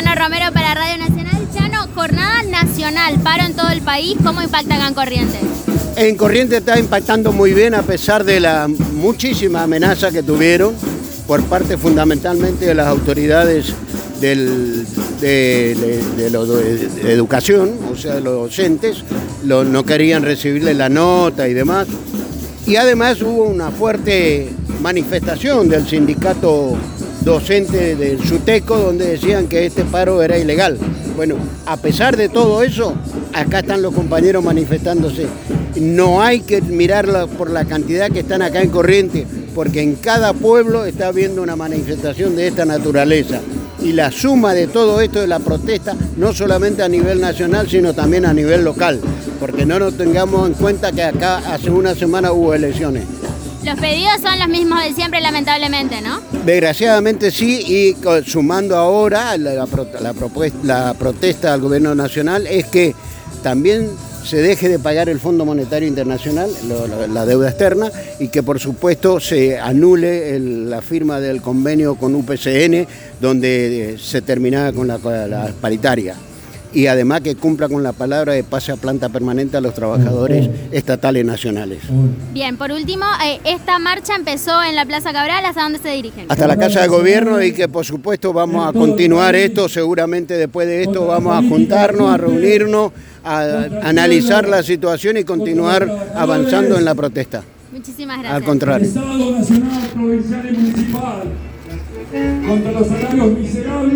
Chano Romero para Radio Nacional. Chano, jornada nacional, paro en todo el país, ¿cómo impacta acá en Corrientes? En Corrientes está impactando muy bien a pesar de la muchísima amenaza que tuvieron por parte fundamentalmente de las autoridades de educación, o sea, de los docentes, no querían recibirle la nota y demás. Y además hubo una fuerte manifestación del sindicato docente del SUTECO donde decían que este paro era ilegal. Bueno, a pesar de todo eso, acá están los compañeros manifestándose. No hay que mirarla por la cantidad que están acá en Corrientes, porque en cada pueblo está habiendo una manifestación de esta naturaleza. Y la suma de todo esto de la protesta, no solamente a nivel nacional, sino también a nivel local, porque no nos tengamos en cuenta que acá hace una semana hubo elecciones. Los pedidos son los mismos de siempre, lamentablemente, ¿no? Desgraciadamente sí, y sumando ahora la protesta al gobierno nacional es que también se deje de pagar el Fondo Monetario Internacional, la deuda externa, y que por supuesto se anule la firma del convenio con UPCN, donde se terminaba con la paritaria. Y además que cumpla con la palabra de pase a planta permanente a los trabajadores estatales nacionales. Bien, por último, esta marcha empezó en la Plaza Cabral, ¿hasta dónde se dirigen? Hasta la Casa de Gobierno, y que por supuesto vamos a continuar esto, seguramente después de esto vamos a juntarnos, a reunirnos, a analizar la situación y continuar avanzando en la protesta. Muchísimas gracias. Al contrario. Estado nacional, provincial y municipal contra los salarios miserables.